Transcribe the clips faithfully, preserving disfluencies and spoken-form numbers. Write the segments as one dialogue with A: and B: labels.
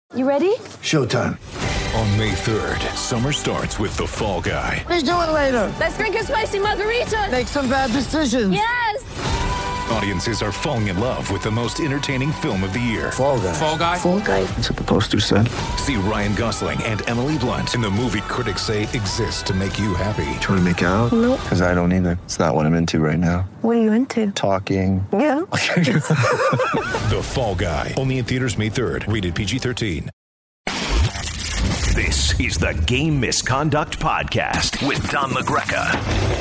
A: You ready?
B: Showtime.
C: On May third, summer starts with The Fall Guy.
B: Let's do it later.
A: Let's drink a spicy margarita.
B: Make some bad decisions.
A: Yes!
C: Audiences are falling in love with the most entertaining film of the year.
B: Fall Guy.
C: Fall Guy?
A: Fall guy.
B: That's what the poster said.
C: See Ryan Gosling and Emily Blunt in the movie critics say exists to make you happy.
B: Trying to make it out?
A: Nope.
B: Because I don't either. It's not what I'm into right now.
A: What are you into?
B: Talking.
A: Yeah.
C: The Fall Guy. Only in theaters May third. Rated P G thirteen.
D: This is the Game Misconduct Podcast with Don LaGreca.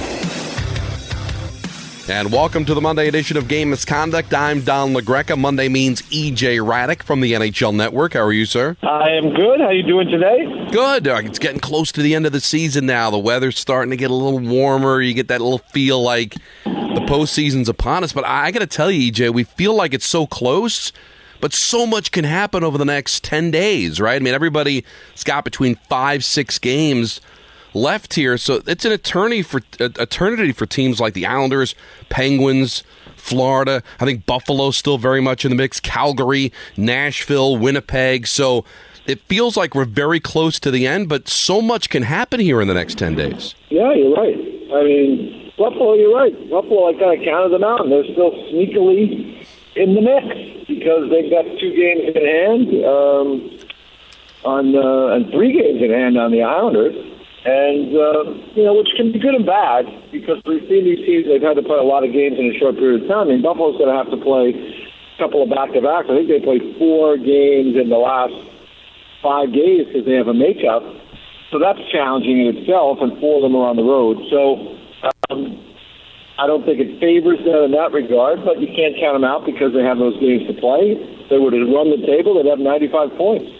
E: And welcome to the Monday edition of Game Misconduct. I'm Don LaGreca. Monday means E J Raddick from the N H L Network. How are you, sir?
F: I am good. How you doing today?
E: Good. Uh, It's getting close to the end of the season now. The weather's starting to get a little warmer. You get that little feel like the postseason's upon us. But I, I got to tell you, E J, we feel like it's so close, but so much can happen over the next ten days, right? I mean, everybody's got between five, six games left here, so it's an eternity for eternity for teams like the Islanders, Penguins, Florida. I think Buffalo's still very much in the mix. Calgary, Nashville, Winnipeg. So it feels like we're very close to the end, but so much can happen here in the next ten days.
F: Yeah, you're right. I mean, Buffalo, you're right. Buffalo, I kind of counted them out, and they're still sneakily in the mix because they've got two games in hand um, on uh, and three games in hand on the Islanders. And, uh, you know, which can be good and bad because we've seen these teams, they've had to play a lot of games in a short period of time. I mean, Buffalo's going to have to play a couple of back-to-backs. I think they played four games in the last five days because they have a makeup. So that's challenging in itself, and four of them are on the road. So um, I don't think it favors them in that regard, but you can't count them out because they have those games to play. If they were to run the table, they'd have ninety-five points.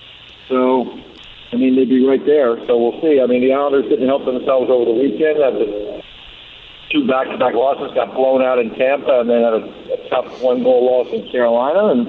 F: So, I mean, they'd be right there. So we'll see. I mean, the Islanders didn't help themselves over the weekend. Had the two back-to-back losses, got blown out in Tampa, and then had a, a tough one-goal loss in Carolina. And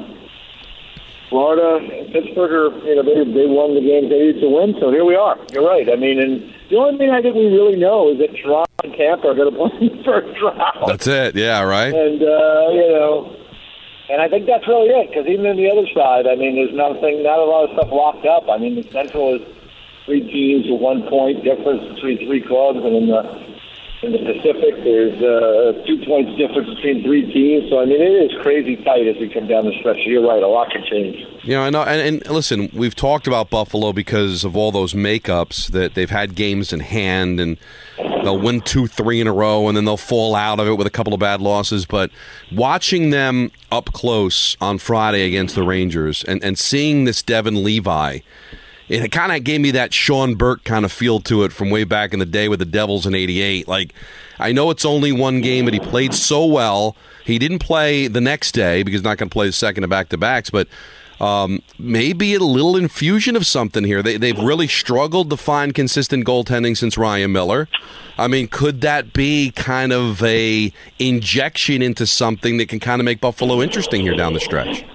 F: Florida and Pittsburgh, are, you know, they, they won the games they needed to win. So here we are. You're right. I mean, and the only thing I think we really know is that Toronto and Tampa are going to play in the first round.
E: That's it. Yeah, right?
F: And, uh, you know... And I think that's really it, because even on the other side, I mean, there's nothing, not a lot of stuff locked up. I mean, the Central is three teams with one point difference between three clubs, and in the in the Pacific, there's uh, two points difference between three teams. So, I mean, it is crazy tight as we come down the stretch. You're right, a lot can change.
E: You know, I know, and, and listen, we've talked about Buffalo because of all those makeups that they've had games in hand, and they'll win two, three in a row, and then they'll fall out of it with a couple of bad losses. But watching them up close on Friday against the Rangers and, and seeing this Devin Levi, it kind of gave me that Sean Burke kind of feel to it from way back in the day with the Devils in eighty-eight. Like, I know it's only one game, but he played so well. He didn't play the next day because he's not going to play the second of back-to-backs, but um, maybe a little infusion of something here. They, they've really struggled to find consistent goaltending since Ryan Miller. I mean, could that be kind of a injection into something that can kind of make Buffalo interesting here down the stretch?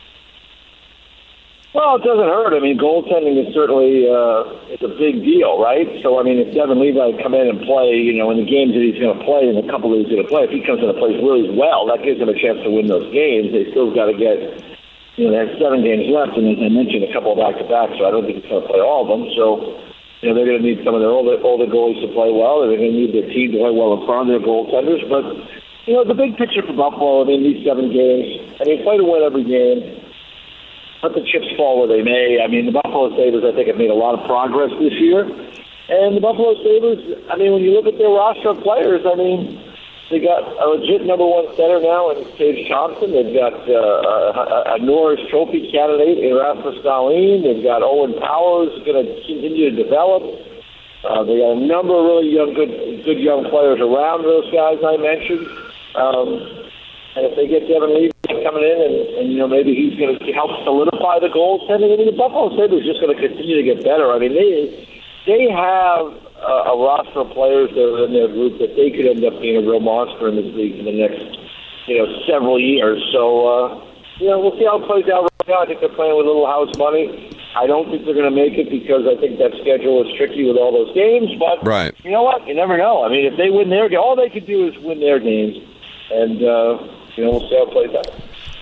F: Well, it doesn't hurt. I mean, goaltending is certainly uh, it's a big deal, right? So, I mean, if Devin Levi come in and play, you know, in the games that he's going to play, in a couple that he's going to play, if he comes in and plays really well, that gives him a chance to win those games. They still got to get, you know, they have seven games left, and as I mentioned, a couple of back-to-backs, so I don't think he's going to play all of them. So, you know, they're going to need some of their older, older goalies to play well. They're going to need their team to play well in front of their goaltenders. But, you know, the big picture for Buffalo, I mean, these seven games, I mean, play to win every game. Let the chips fall where they may. I mean, the Buffalo Sabres, I think, have made a lot of progress this year. And the Buffalo Sabres, I mean, when you look at their roster of players, I mean, they got a legit number one center now in Tage Thompson. They've got uh, a, a Norris Trophy candidate in Rasmus Dahlin. They've got Owen Powers going to continue to develop. Uh, they got a number of really young, good, good young players around those guys I mentioned. Um, And if they get Devin Levi coming in, and, and you know, maybe he's going to help solidify the goaltending. I mean, the Buffalo Sabres are just going to continue to get better. I mean, they they have a, a roster of players that are in their group that they could end up being a real monster in this league in the next, you know, several years. So, uh, you know, we'll see how it plays out right now. I think they're playing with a little house money. I don't think they're going to make it because I think that schedule is tricky with all those games. But
E: right.
F: You know what? You never know. I mean, if they win their game, all they could do is win their games, and. Uh, You know, we'll see how it plays out.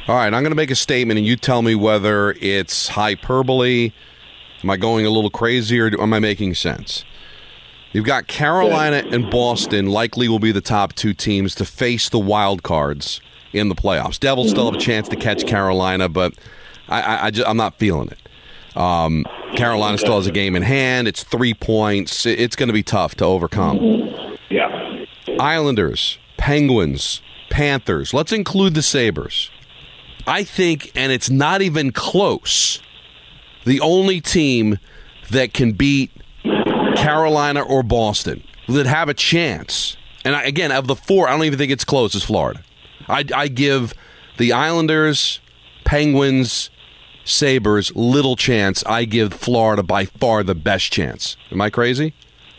E: All right, I'm going to make a statement, and you tell me whether it's hyperbole, am I going a little crazy, or am I making sense? You've got Carolina and Boston likely will be the top two teams to face the wild cards in the playoffs. Devils still have a chance to catch Carolina, but I, I, I just, I'm not feeling it. Um, Carolina still has a game in hand. It's three points. It's going to be tough to overcome.
F: Yeah.
E: Islanders, Penguins, Panthers. Let's include the Sabres. I think, and it's not even close, the only team that can beat Carolina or Boston that have a chance. And I, again, of the four, I don't even think it's close, is Florida. I, I give the Islanders, Penguins, Sabres little chance. I give Florida by far the best chance. Am I crazy?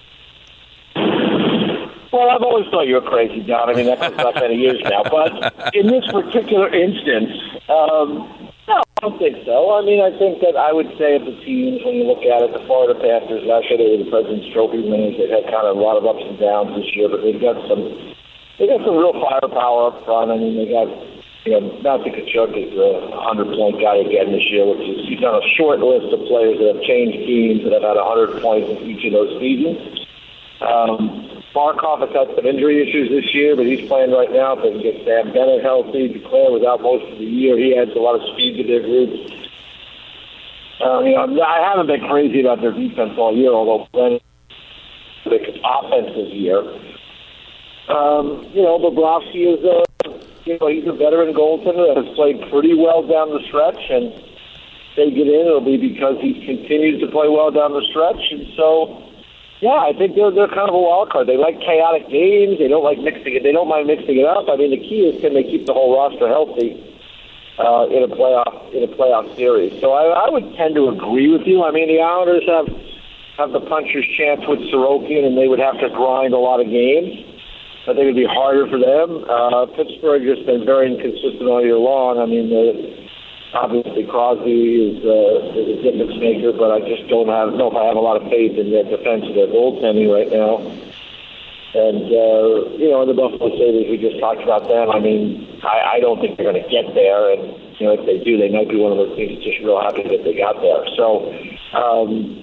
F: Well, I've always thought you were crazy, John. I mean, that goes back many years now. But in this particular instance, um, no, I don't think so. I mean, I think that I would say of the teams, when you look at it, the Florida Panthers, last year they were the President's Trophy winners. They've had kind of a lot of ups and downs this year, but they've got some, they got some real firepower up front. I mean, they got, you know, Matthew Tkachuk is a hundred-point guy again this year, which is, he's on a short list of players that have changed teams that have had one hundred points in each of those seasons. Um, Barkov has had some injury issues this year, but he's playing right now. If they can get Sam Bennett healthy, Duclair was out most of the year. He adds a lot of speed to their group. Um, you know, I haven't been crazy about their defense all year, although Glenn the offensive year. Um, you know, Bobrovsky is a, you know, he's a veteran goaltender that has played pretty well down the stretch, and if they get in, it'll be because he continues to play well down the stretch, and so. Yeah, I think they're they're kind of a wild card. They like chaotic games. They don't like mixing it. They don't mind mixing it up. I mean, the key is can they keep the whole roster healthy uh, in a playoff in a playoff series. So I, I would tend to agree with you. I mean, the Islanders have have the puncher's chance with Sorokin, and they would have to grind a lot of games. I think it'd be harder for them. Uh, Pittsburgh has been very inconsistent all year long. I mean, the. Obviously, Crosby is, uh, is a difference maker, but I just don't have, know if I have a lot of faith in their defense of their goaltending right now. And, uh, you know, in the Buffalo Sabres, we just talked about them. I mean, I, I don't think they're going to get there. And, you know, if they do, they might be one of those teams just real happy that they got there. So, um,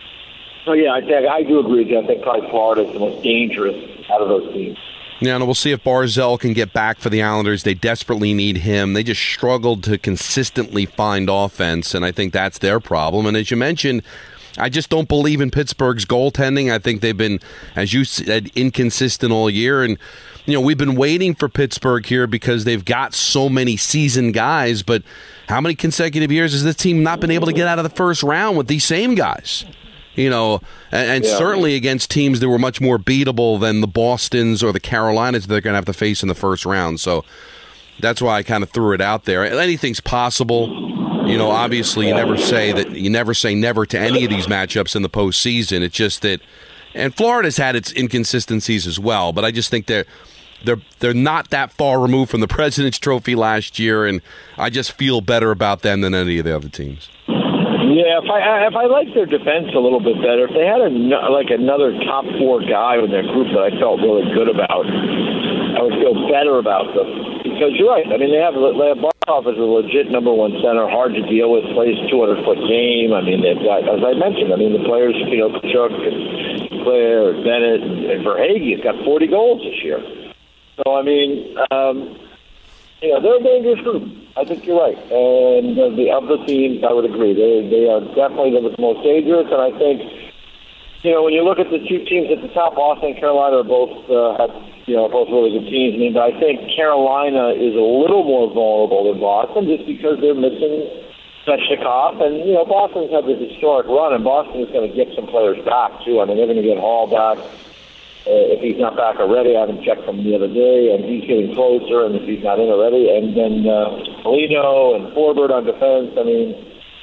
F: so yeah, I think I do agree with you. I think probably Florida is the most dangerous out of those teams.
E: Yeah, and we'll see if Barzal can get back for the Islanders. They desperately need him. They just struggled to consistently find offense, and I think that's their problem. And as you mentioned, I just don't believe in Pittsburgh's goaltending. I think they've been, as you said, inconsistent all year. And, you know, we've been waiting for Pittsburgh here because they've got so many seasoned guys, but how many consecutive years has this team not been able to get out of the first round with these same guys? You know, and, and yeah. certainly against teams that were much more beatable than the Bostons or the Carolinas they're going to have to face in the first round. So that's why I kind of threw it out there. Anything's possible. You know, obviously you never say that you never say never to any of these matchups in the postseason. It's just that, and Florida's had its inconsistencies as well, but I just think they're they're they're not that far removed from the President's Trophy last year, and I just feel better about them than any of the other teams.
F: Yeah, if I if I liked their defense a little bit better, if they had a, like another top four guy in their group that I felt really good about, I would feel better about them. Because you're right. I mean, they have they have Barkov as a legit number one center, hard to deal with, plays two hundred foot game. I mean, they've got, as I mentioned, I mean the players, you know, Tkachuk and Claire and Bennett and, and Verhaeghe has got forty goals this year. So I mean. Um, Yeah, they're a dangerous group. I think you're right. And of the, of the teams, I would agree. They they are definitely the most dangerous. And I think, you know, when you look at the two teams at the top, Boston and Carolina are both uh, have, you know, both really good teams. I mean, but I think Carolina is a little more vulnerable than Boston just because they're missing Svechnikov. And, you know, Boston's had this historic run, and Boston is going to get some players back, too. I mean, they're going to get Hall back. Uh, if he's not back already, I haven't checked from the other day, and he's getting closer, and if he's not in already, and then uh, Polino and Forbert on defense. I mean,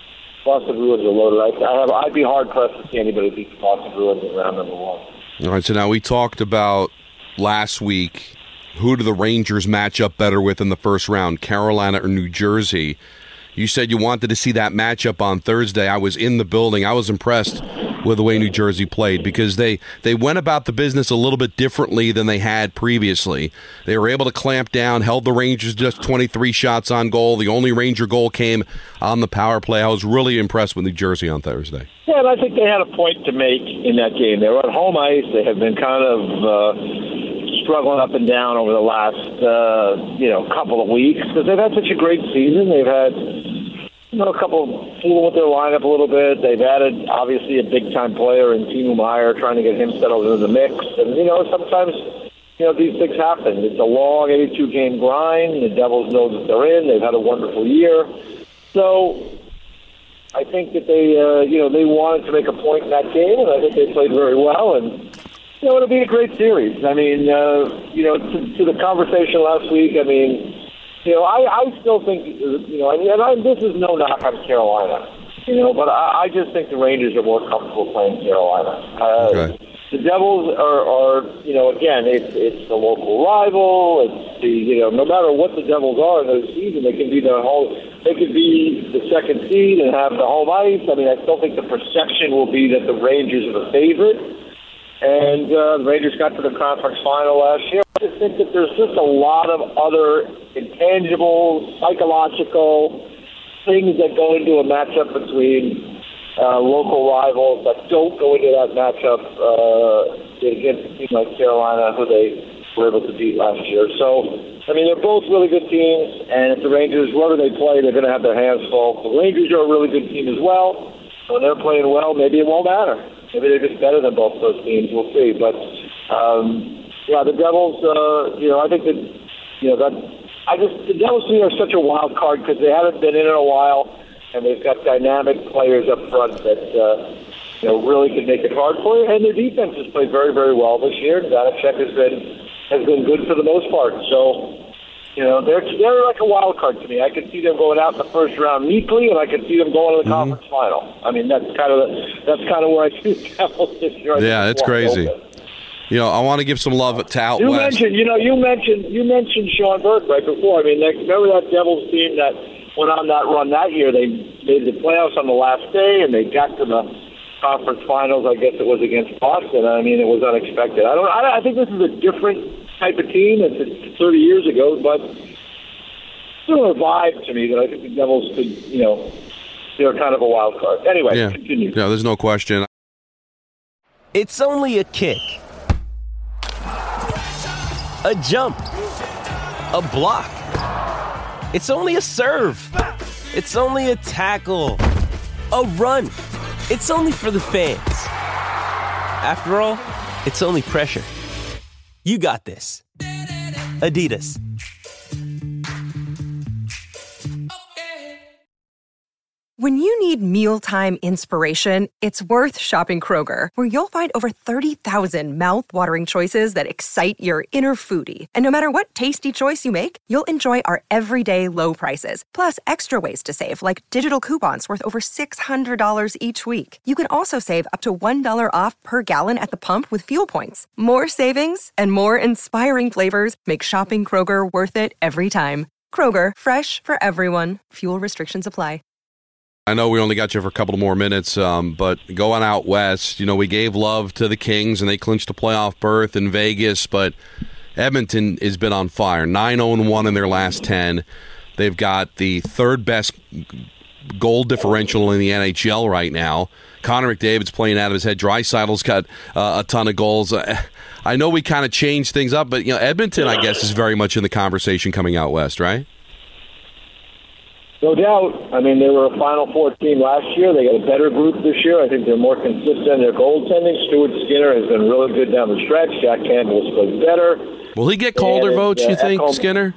F: Boston Bruins are loaded. I, I have, I'd be hard-pressed to see anybody beat the Boston Bruins in round number one.
E: All right, so now we talked about last week, who do the Rangers match up better with in the first round, Carolina or New Jersey? You said you wanted to see that matchup on Thursday. I was in the building. I was impressed with the way New Jersey played, because they, they went about the business a little bit differently than they had previously. They were able to clamp down, held the Rangers just twenty-three shots on goal. The only Ranger goal came on the power play. I was really impressed with New Jersey on Thursday.
F: Yeah, and I think they had a point to make in that game. They were on home ice. They have been kind of uh, struggling up and down over the last uh, you know couple of weeks because they've had such a great season. They've had you know a couple fooling with their lineup a little bit. They've added obviously a big time player in Timo Meier, trying to get him settled into the mix. And you know sometimes you know these things happen. It's a long eighty-two game grind. The Devils know that they're in. They've had a wonderful year, so. I think that they, uh, you know, they wanted to make a point in that game, and I think they played very well. And you know, it'll be a great series. I mean, uh, you know, to, to the conversation last week. I mean, you know, I, I still think, you know, and, and I, this is no knock on Carolina, you know, but I, I just think the Rangers are more comfortable playing Carolina. Uh, okay. The Devils are, are, you know, again, it's it's the local rival. It's the, you know, no matter what the Devils are in the season, they can be the whole. They could be the second seed and have the home ice. I mean, I still think the perception will be that the Rangers are the favorite. And uh, the Rangers got to the conference final last year. I just think that there's just a lot of other intangible, psychological things that go into a matchup between uh, local rivals that don't go into that matchup uh, against a team like Carolina, who they were able to beat last year. So, I mean, they're both really good teams, and if the Rangers, whoever they play, they're going to have their hands full. The Rangers are a really good team as well. When they're playing well, maybe it won't matter. Maybe they're just better than both those teams. We'll see. But, um, yeah, the Devils, uh, you know, I think that, you know, that, I just, the Devils to me are such a wild card because they haven't been in it a while, and they've got dynamic players up front that, uh, you know, really can make it hard for you. And their defense has played very, very well this year. Vanacek has been has been good for the most part. So, you know, they're they're like a wild card to me. I could see them going out in the first round neatly, and I could see them going to the mm-hmm. conference final. I mean, that's kind of the, that's kind of where I see the Devils this year.
E: Yeah, it's crazy. Open. You know, I want to give some love to out
F: you
E: west.
F: Mentioned, you know, you mentioned you mentioned Sean Burke right before. I mean, they, remember that Devils team that went on that run that year? They made the playoffs on the last day, and they got to the conference finals. I guess it was against Boston. I mean, it was unexpected. I don't. I, I think this is a different type of team than thirty years ago, but still a vibe to me that I think the Devils could, you know, they're kind of a wild card. Anyway,
E: yeah.
F: continue.
E: Yeah, there's no question.
G: It's only a kick, a jump, a block. It's only a serve. It's only a tackle, a run. It's only for the fans. After all, it's only pressure. You got this. Adidas.
H: When you need mealtime inspiration, it's worth shopping Kroger, where you'll find over thirty thousand mouth-watering choices that excite your inner foodie. And no matter what tasty choice you make, you'll enjoy our everyday low prices, plus extra ways to save, like digital coupons worth over six hundred dollars each week. You can also save up to one dollar off per gallon at the pump with fuel points. More savings and more inspiring flavors make shopping Kroger worth it every time. Kroger, fresh for everyone. Fuel restrictions apply.
E: I know we only got you for a couple more minutes, um, but going out west, you know, we gave love to the Kings, and they clinched a playoff berth in Vegas, but Edmonton has been on fire. nine oh one in their last ten. They've got the third-best goal differential in the N H L right now. Connor McDavid's playing out of his head. Draisaitl's got uh, a ton of goals. Uh, I know we kind of changed things up, but you know, Edmonton, I guess, is very much in the conversation coming out west, right?
F: No doubt. I mean, they were a Final Four team last year. They got a better group this year. I think they're more consistent in their goaltending. Stuart Skinner has been really good down the stretch. Jack Campbell's played better.
E: Will he get Calder and, votes, uh, you think, Ekholm, Skinner?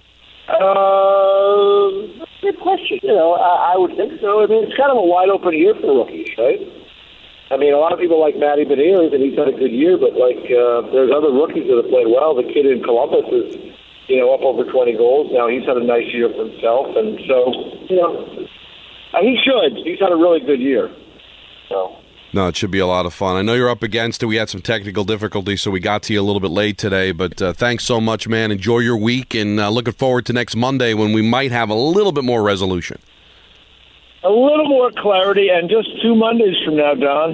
F: Uh, good question. You know, I, I would think so. I mean, it's kind of a wide-open year for rookies, right? I mean, a lot of people like Matty Beniers, and he's had a good year, but, like, uh, there's other rookies that have played well. The kid in Columbus is, you know, up over twenty goals. Now he's had a nice year for himself, and so, you know, he should. He's had a really good year. So.
E: No, it should be a lot of fun. I know you're up against it. We had some technical difficulties, so we got to you a little bit late today, but uh, thanks so much, man. Enjoy your week, and uh, looking forward to next Monday when we might have a little bit more resolution.
F: A little more clarity, and just two Mondays from now, Don.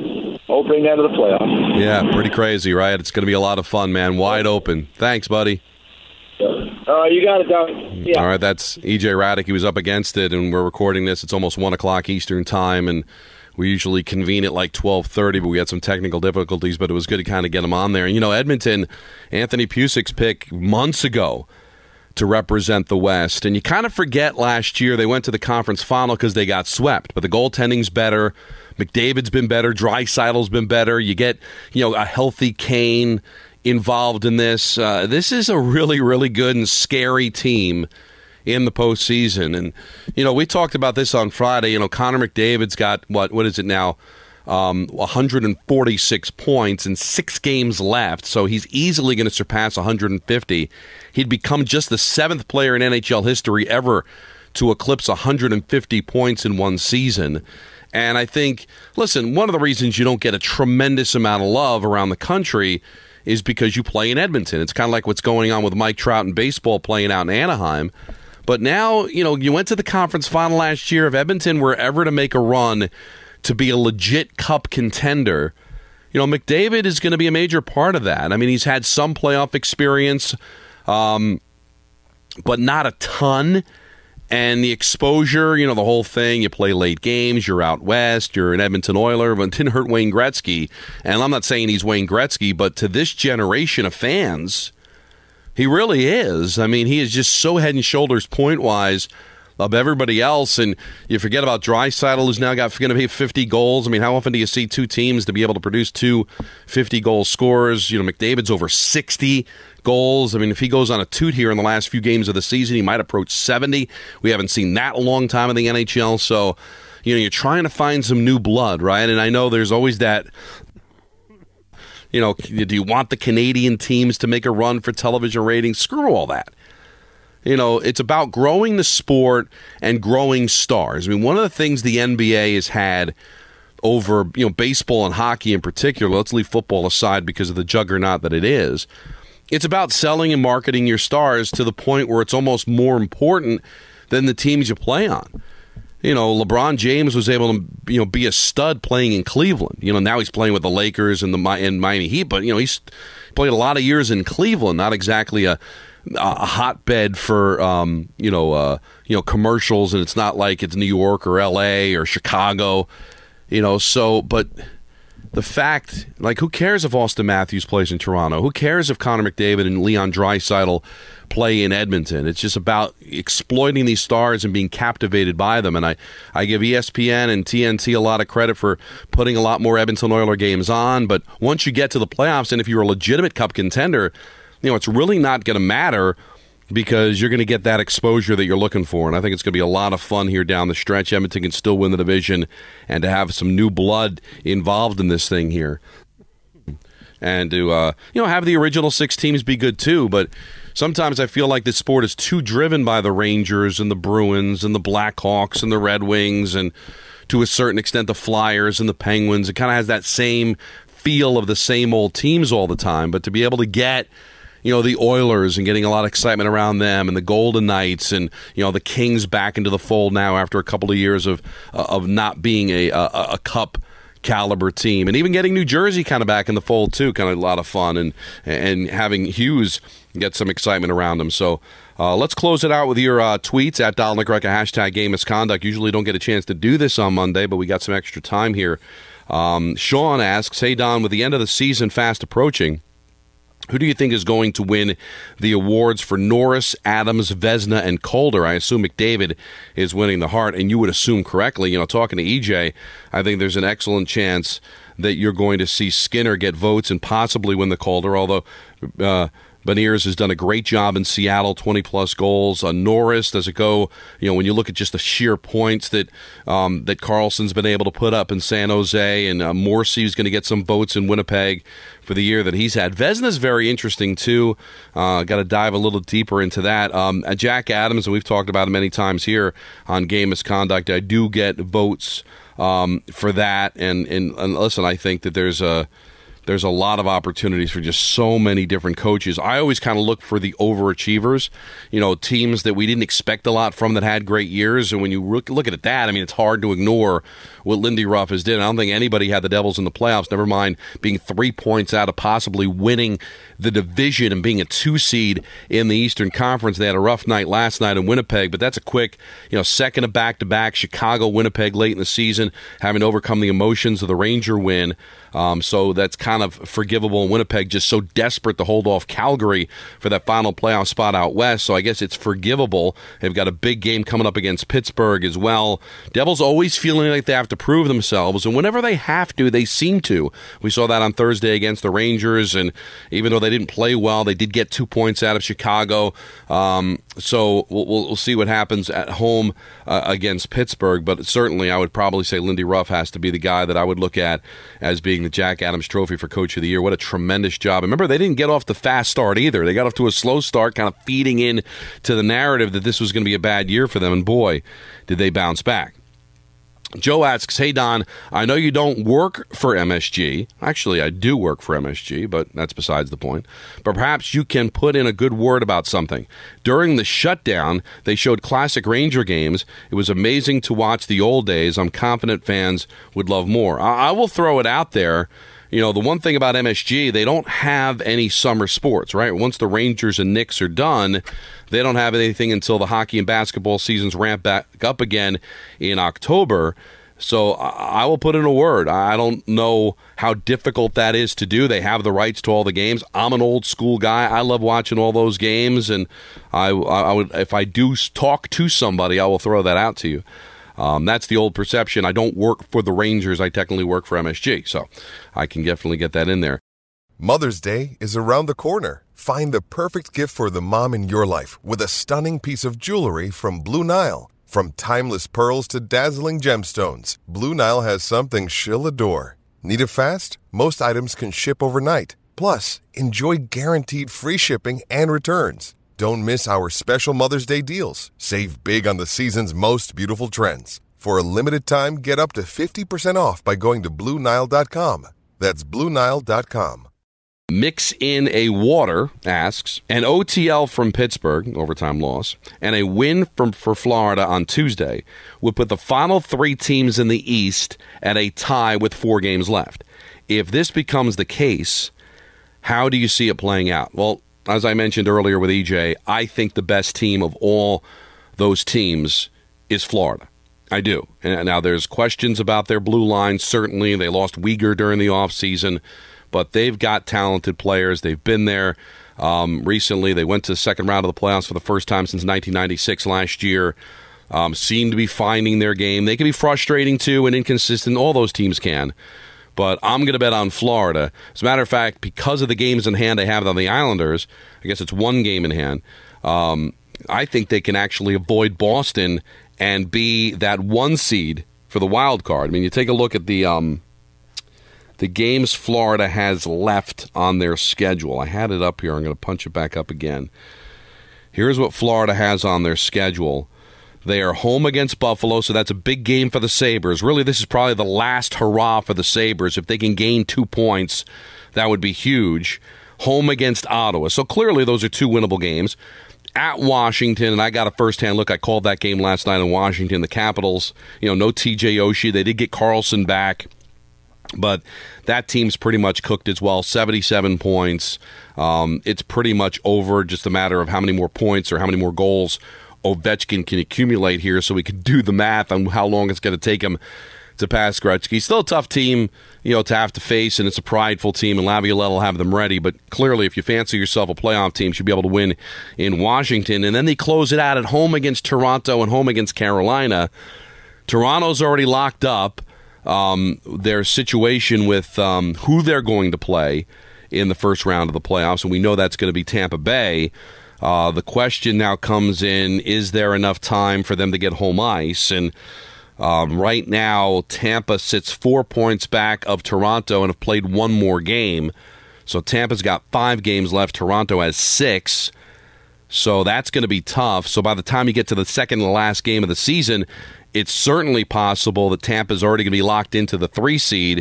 F: opening night of the playoffs.
E: Yeah, pretty crazy, right? It's going to be a lot of fun, man. Wide open. Thanks, buddy.
F: All right, you got it, Don. Yeah.
E: All right, that's E J Raddick. He was up against it, and we're recording this. It's almost one o'clock Eastern time, and we usually convene at like twelve thirty, but we had some technical difficulties, but it was good to kind of get him on there. And, you know, Edmonton, Anthony Pusik's pick months ago to represent the West, and you kind of forget last year they went to the conference final because they got swept, but the goaltending's better. McDavid's been better. Draisaitl's been better. You get, you know, a healthy Kane involved in this. Uh, this is a really, really good and scary team in the postseason. And, you know, we talked about this on Friday. You know, Connor McDavid's got, what, what is it now? Um, one hundred forty-six points and six games left, so he's easily going to surpass one hundred fifty. He'd become just the seventh player in N H L history ever to eclipse one hundred fifty points in one season. And I think, listen, one of the reasons you don't get a tremendous amount of love around the country is because you play in Edmonton. It's kind of like what's going on with Mike Trout in baseball playing out in Anaheim. But now, you know, you went to the conference final last year. If Edmonton were ever to make a run to be a legit cup contender, you know, McDavid is going to be a major part of that. I mean, he's had some playoff experience, um, but not a ton. And the exposure, you know, the whole thing, you play late games, you're out west, you're an Edmonton Oiler, but it didn't hurt Wayne Gretzky. And I'm not saying he's Wayne Gretzky, but to this generation of fans, he really is. I mean, he is just so head and shoulders point-wise of everybody else. And you forget about Draisaitl, who's now got going to be fifty goals. I mean, how often do you see two teams to be able to produce two fifty-goal scorers? You know, McDavid's over sixty goals. I mean, if he goes on a toot here in the last few games of the season, he might approach seventy. We haven't seen that a long time in the N H L. So, you know, you're trying to find some new blood, right? And I know there's always that, you know, do you want the Canadian teams to make a run for television ratings? Screw all that. You know, it's about growing the sport and growing stars. I mean, one of the things the N B A has had over, you know, baseball and hockey in particular, let's leave football aside because of the juggernaut that it is, it's about selling and marketing your stars to the point where it's almost more important than the teams you play on. You know, LeBron James was able to, you know, be a stud playing in Cleveland. You know, now he's playing with the Lakers and the and Miami Heat, but, you know, he's played a lot of years in Cleveland, not exactly a a hotbed for um, you know uh, you know commercials, and it's not like it's New York or L A or Chicago, you know. So, but the fact, like, who cares if Austin Matthews plays in Toronto? Who cares if Connor McDavid and Leon Draisaitl play in Edmonton? It's just about exploiting these stars and being captivated by them. And I, I give E S P N and T N T a lot of credit for putting a lot more Edmonton Oilers games on. But once you get to the playoffs, and if you're a legitimate cup contender, you know, it's really not going to matter because you're going to get that exposure that you're looking for. And I think it's going to be a lot of fun here down the stretch. Edmonton can still win the division, and to have some new blood involved in this thing here. And to, uh, you know, have the original six teams be good too. But sometimes I feel like this sport is too driven by the Rangers and the Bruins and the Blackhawks and the Red Wings and, to a certain extent, the Flyers and the Penguins. It kind of has that same feel of the same old teams all the time. But to be able to get, you know, the Oilers and getting a lot of excitement around them, and the Golden Knights, and, you know, the Kings back into the fold now after a couple of years of uh, of not being a, a a cup caliber team, and even getting New Jersey kind of back in the fold too, kind of a lot of fun, and and having Hughes get some excitement around him. So uh, let's close it out with your uh, tweets at Donald McGregor, hashtag game misconduct. Usually don't get a chance to do this on Monday, but we got some extra time here. Um, Sean asks, hey Don, with the end of the season fast approaching, who do you think is going to win the awards for Norris, Adams, Vezina, and Calder? I assume McDavid is winning the Hart, and you would assume correctly. You know, talking to E J, I think there's an excellent chance that you're going to see Skinner get votes and possibly win the Calder, although uh, Beniers has done a great job in Seattle, twenty-plus goals. Uh, Norris, does it go, you know, when you look at just the sheer points that um, that Carlson's been able to put up in San Jose, and uh, Morrissey's going to get some votes in Winnipeg for the year that he's had. Vezina's very interesting, too. Uh, got to dive a little deeper into that. Um, Jack Adams, and we've talked about him many times here on Game Misconduct, I do get votes um, for that. And, and, and listen, I think that there's a there's a lot of opportunities for just so many different coaches. I always kind of look for the overachievers, you know, teams that we didn't expect a lot from that had great years. And when you look, look at that, I mean, it's hard to ignore what Lindy Ruff has did. I don't think anybody had the Devils in the playoffs, never mind being three points out of possibly winning the division and being a two seed in the Eastern Conference. They had a rough night last night in Winnipeg, but that's a quick, you know, second of back-to-back, Chicago, Winnipeg late in the season, having to overcome the emotions of the Ranger win. Um, so that's kind of forgivable. In Winnipeg just so desperate to hold off Calgary for that final playoff spot out west. So I guess it's forgivable. They've got a big game coming up against Pittsburgh as well. Devils always feeling like they have to prove themselves, and whenever they have to, they seem to. We saw that on Thursday against the Rangers, and even though they didn't play well, they did get two points out of Chicago. Um, so we'll, we'll see what happens at home uh, against Pittsburgh. But certainly I would probably say Lindy Ruff has to be the guy that I would look at as being the Jack Adams Trophy for Coach of the Year. What a tremendous job. Remember, they didn't get off the fast start either. They got off to a slow start, kind of feeding in to the narrative that this was going to be a bad year for them, and boy, did they bounce back. Joe asks, hey, Don, I know you don't work for M S G. Actually, I do work for M S G, but that's besides the point. But perhaps you can put in a good word about something. During the shutdown, they showed classic Ranger games. It was amazing to watch the old days. I'm confident fans would love more. I, I will throw it out there. You know, the one thing about M S G, they don't have any summer sports, right? Once the Rangers and Knicks are done, they don't have anything until the hockey and basketball seasons ramp back up again in October. So I will put in a word. I don't know how difficult that is to do. They have the rights to all the games. I'm an old school guy. I love watching all those games, and I, I would, if I do talk to somebody, I will throw that out to you. Um, that's the old perception. I don't work for the Rangers. I technically work for M S G, so I can definitely get that in there.
I: Mother's Day is around the corner. Find the perfect gift for the mom in your life with a stunning piece of jewelry from Blue Nile. From timeless pearls to dazzling gemstones, Blue Nile has something she'll adore. Need it fast? Most items can ship overnight. Plus, enjoy guaranteed free shipping and returns. Don't miss our special Mother's Day deals. Save big on the season's most beautiful trends. For a limited time, get up to fifty percent off by going to Blue Nile dot com. That's Blue Nile dot com.
E: Mix in a water asks, an O T L from Pittsburgh, overtime loss, and a win from for Florida on Tuesday would put the final three teams in the East at a tie with four games left. If this becomes the case, how do you see it playing out? Well, as I mentioned earlier with E J, I think the best team of all those teams is Florida. I do. And now there's questions about their blue line. Certainly, they lost Uyghur during the offseason, but they've got talented players. They've been there um, recently. They went to the second round of the playoffs for the first time since nineteen ninety-six last year. Um, seem to be finding their game. They can be frustrating, too, and inconsistent. All those teams can. But I'm going to bet on Florida. As a matter of fact, because of the games in hand they have on the Islanders, I guess it's one game in hand, um, I think they can actually avoid Boston and be that one seed for the wild card. I mean, you take a look at the um, the games Florida has left on their schedule. I had it up here. I'm going to punch it back up again. Here's what Florida has on their schedule. They are home against Buffalo, so that's a big game for the Sabres. Really, this is probably the last hurrah for the Sabres. If they can gain two points, that would be huge. Home against Ottawa. So clearly those are two winnable games. At Washington, and I got a first-hand look. I called that game last night in Washington. The Capitals, you know, no T J Oshie. They did get Carlson back, but that team's pretty much cooked as well. seventy-seven points. Um, it's pretty much over. Just a matter of how many more points or how many more goals Ovechkin can accumulate here, so we can do the math on how long it's going to take him to pass Gretzky. Still a tough team, you know, to have to face, and it's a prideful team, and Laviolette will have them ready. But clearly, if you fancy yourself a playoff team, you should be able to win in Washington. And then they close it out at home against Toronto and home against Carolina. Toronto's already locked up um, their situation with um, who they're going to play in the first round of the playoffs, and we know that's going to be Tampa Bay. Uh, the question now comes in, is there enough time for them to get home ice? And um, right now, Tampa sits four points back of Toronto and have played one more game. So Tampa's got five games left. Toronto has six. So that's going to be tough. So by the time you get to the second and last game of the season, it's certainly possible that Tampa's already going to be locked into the three seed,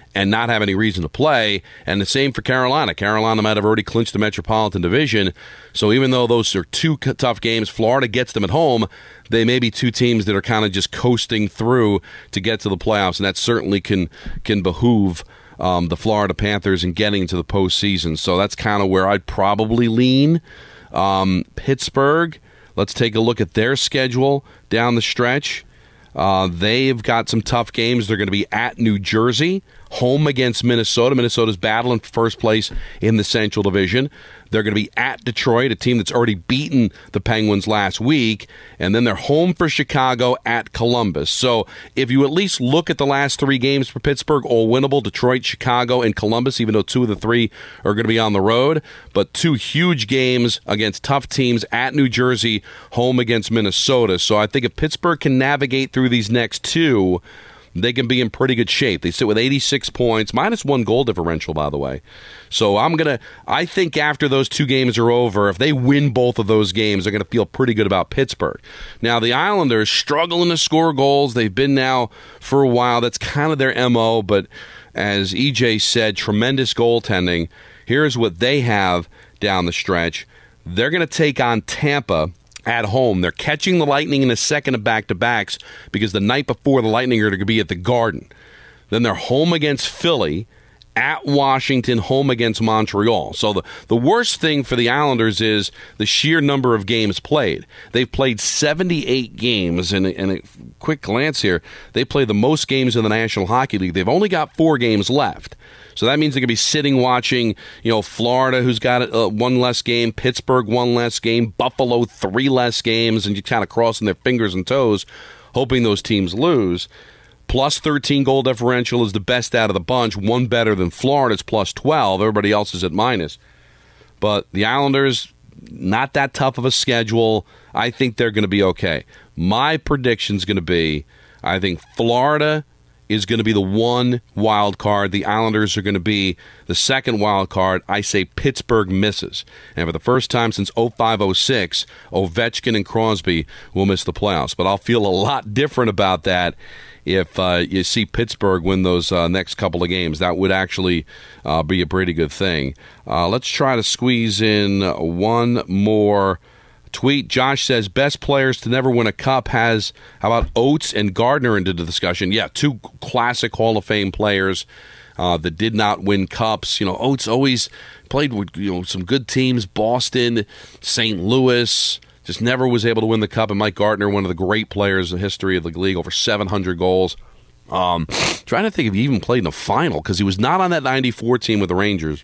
E: and not have any reason to play. And the same for Carolina. Carolina might have already clinched the Metropolitan Division. So even though those are two tough games, Florida gets them at home, they may be two teams that are kind of just coasting through to get to the playoffs, and that certainly can can behoove um, the Florida Panthers in getting to the postseason. So that's kind of where I'd probably lean. Um, Pittsburgh, let's take a look at their schedule down the stretch. Uh, they've got some tough games. They're going to be at New Jersey, home against Minnesota. Minnesota's battling for first place in the Central Division. They're going to be at Detroit, a team that's already beaten the Penguins last week. And then they're home for Chicago at Columbus. So if you at least look at the last three games for Pittsburgh, all winnable, Detroit, Chicago, and Columbus, even though two of the three are going to be on the road. But two huge games against tough teams at New Jersey, home against Minnesota. So I think if Pittsburgh can navigate through these next two, they can be in pretty good shape. They sit with eighty-six points, minus one goal differential, by the way. So I'm going to, I think after those two games are over, if they win both of those games, they're going to feel pretty good about Pittsburgh. Now, the Islanders struggling to score goals. They've been now for a while. That's kind of their M O, but as E J said, tremendous goaltending. Here's what they have down the stretch. They're going to take on Tampa at home. They're catching the Lightning in a second of back-to-backs because the night before the Lightning are going to be at the Garden. Then they're home against Philly, at Washington, home against Montreal. So the, the worst thing for the Islanders is the sheer number of games played. They've played seventy-eight games, and, and a quick glance here, they play the most games in the National Hockey League. They've only got four games left. So that means they're going to be sitting watching, you know, Florida, who's got uh, one less game, Pittsburgh, one less game, Buffalo, three less games, and you're kind of crossing their fingers and toes, hoping those teams lose. Plus thirteen goal differential is the best out of the bunch, one better than Florida's plus twelve. Everybody else is at minus. But the Islanders, not that tough of a schedule. I think they're going to be okay. My prediction's going to be, I think Florida is going to be the one wild card. The Islanders are going to be the second wild card. I say Pittsburgh misses. And for the first time since oh five oh six, Ovechkin and Crosby will miss the playoffs. But I'll feel a lot different about that if uh, you see Pittsburgh win those uh, next couple of games. That would actually uh, be a pretty good thing. Uh, let's try to squeeze in one more tweet. Josh says, best players to never win a cup has, how about Oates and Gardner into the discussion? Yeah, two classic Hall of Fame players uh, that did not win cups. You know, Oates always played with, you know, some good teams, Boston, Saint Louis, just never was able to win the cup. And Mike Gardner, one of the great players in the history of the league, over seven hundred goals. Um, trying to think if he even played in a final, because he was not on that ninety-four team with the Rangers.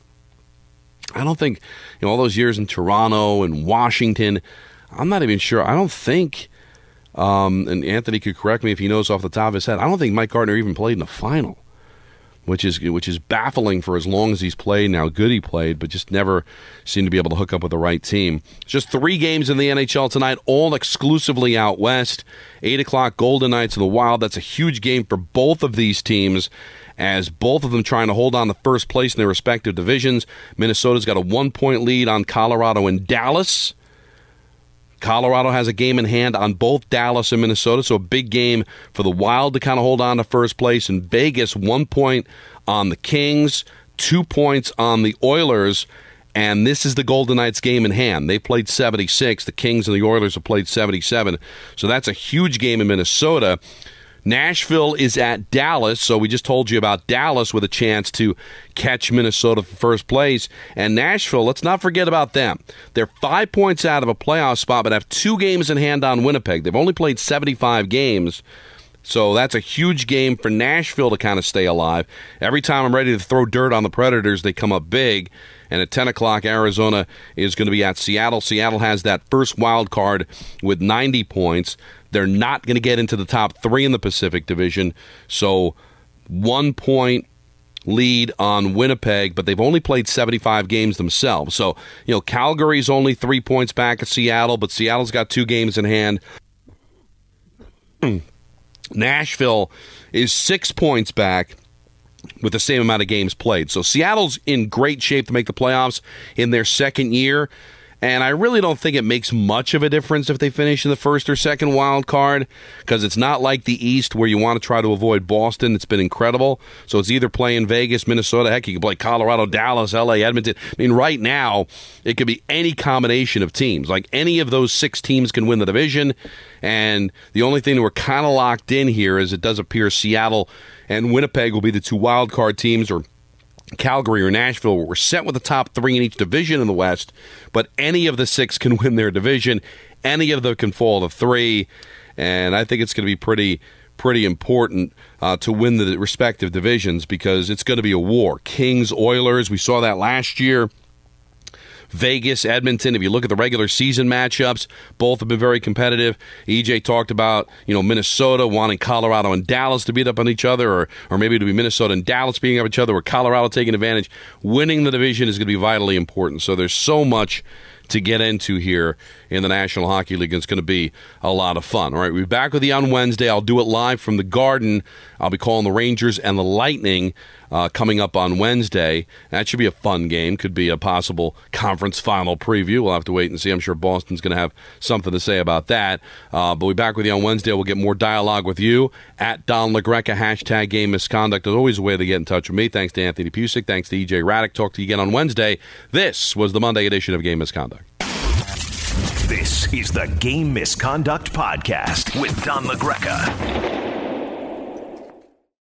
E: I don't think, you know, all those years in Toronto and Washington, I'm not even sure. I don't think, um, and Anthony could correct me if he knows off the top of his head, I don't think Mike Gardner even played in a final, which is which is baffling for as long as he's played and how good he played, but just never seemed to be able to hook up with the right team. Just three games in the N H L tonight, all exclusively out west. eight o'clock, Golden Knights of the Wild. That's a huge game for both of these teams, as both of them trying to hold on to first place in their respective divisions. Minnesota's got a one-point lead on Colorado and Dallas. Colorado has a game in hand on both Dallas and Minnesota, so a big game for the Wild to kind of hold on to first place. In Vegas, one point on the Kings, two points on the Oilers, and this is the Golden Knights game in hand. They played seventy-six. The Kings and the Oilers have played seventy-seven, so that's a huge game in Minnesota. Nashville is at Dallas, so we just told you about Dallas with a chance to catch Minnesota for first place. And Nashville, let's not forget about them. They're five points out of a playoff spot, but have two games in hand on Winnipeg. They've only played seventy-five games, so that's a huge game for Nashville to kind of stay alive. Every time I'm ready to throw dirt on the Predators, they come up big. And at ten o'clock, Arizona is going to be at Seattle. Seattle has that first wild card with ninety points. They're not going to get into the top three in the Pacific Division. So one point lead on Winnipeg, but they've only played seventy-five games themselves. So, you know, Calgary's only three points back at Seattle, but Seattle's got two games in hand. Nashville is six points back with the same amount of games played. So Seattle's in great shape to make the playoffs in their second year. And I really don't think it makes much of a difference if they finish in the first or second wild card, because it's not like the East where you want to try to avoid Boston. It's been incredible. So it's either playing Vegas, Minnesota, heck, you can play Colorado, Dallas, L A, Edmonton. I mean, right now, it could be any combination of teams. Like any of those six teams can win the division. And the only thing that we're kind of locked in here is it does appear Seattle and Winnipeg will be the two wild card teams, or Calgary or Nashville. We're set with the top three in each division in the West, but any of the six can win their division. Any of them can fall to three, and I think it's going to be pretty pretty important uh, to win the respective divisions, because it's going to be a war. Kings, Oilers, we saw that last year. Vegas, Edmonton, if you look at the regular season matchups, both have been very competitive. E J talked about, you know, Minnesota wanting Colorado and Dallas to beat up on each other, or or maybe to be Minnesota and Dallas beating up each other, or Colorado taking advantage. Winning the division is going to be vitally important. So there's so much to get into here in the National Hockey League. It's going to be a lot of fun. All right, we'll be back with you on Wednesday. I'll do it live from the Garden. I'll be calling the Rangers and the Lightning uh, coming up on Wednesday. That should be a fun game. Could be a possible conference final preview. We'll have to wait and see. I'm sure Boston's going to have something to say about that. Uh, but we'll be back with you on Wednesday. We'll get more dialogue with you at Don LaGreca, hashtag game misconduct. There's always a way to get in touch with me. Thanks to Anthony Pusick. Thanks to E J Raddick. Talk to you again on Wednesday. This was the Monday edition of Game Misconduct.
D: This is the Game Misconduct Podcast with Don LaGreca.